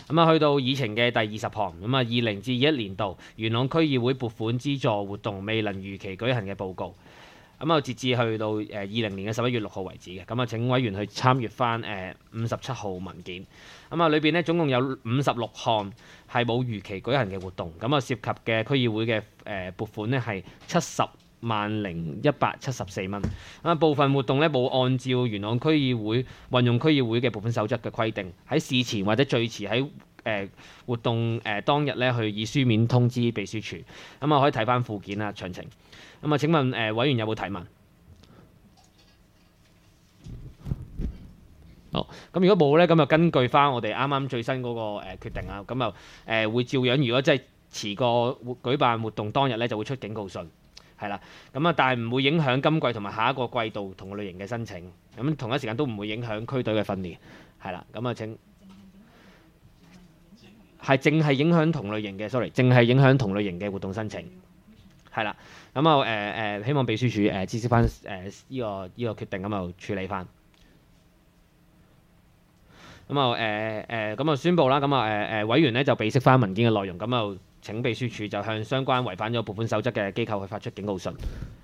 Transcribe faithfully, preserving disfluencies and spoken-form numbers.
咁啊，去到議程嘅第二十項，咁啊，二零至二一年度元朗區議會撥款資助活動未能如期舉行嘅報告。咁啊，截至去到誒二零年嘅十一月六號為止嘅，咁啊請委員去參閱翻誒五十七號文件。咁啊，裏邊咧總共有五十六項係冇如期舉行嘅活動，咁啊涉及嘅區議會嘅誒撥款咧係七十萬零一百七十四蚊。咁啊，部分活動咧冇按照元朗區議會運用區議會嘅撥款守則嘅規定，喺事前或者最遲喺誒活動誒當日咧去以書面通知秘書處。咁啊，可以睇翻附件啦，詳情。咁啊，請問誒委員有冇提問？好，咁如果冇咧，咁就根據翻我哋啱啱最新嗰個誒決定啊，咁就誒會照樣。如果真係遲過舉辦活動當日咧，就會出警告信，係啦。咁啊，但係唔會影響今季同埋下一個季度同類型嘅申請。咁同一時間都唔會影響區隊嘅訓練，係啦。咁啊請係淨係影響同類型嘅，sorry，淨係影響同類型嘅活動申請，係啦。咁啊誒誒，希望秘書處誒支持翻誒依個依、這個決定，咁就處理翻。咁啊誒誒，咁啊宣佈啦，咁啊誒誒委員咧就備悉翻文件嘅內容，咁啊請秘書處就向相關違反咗撥款守則嘅機構去發出警告信。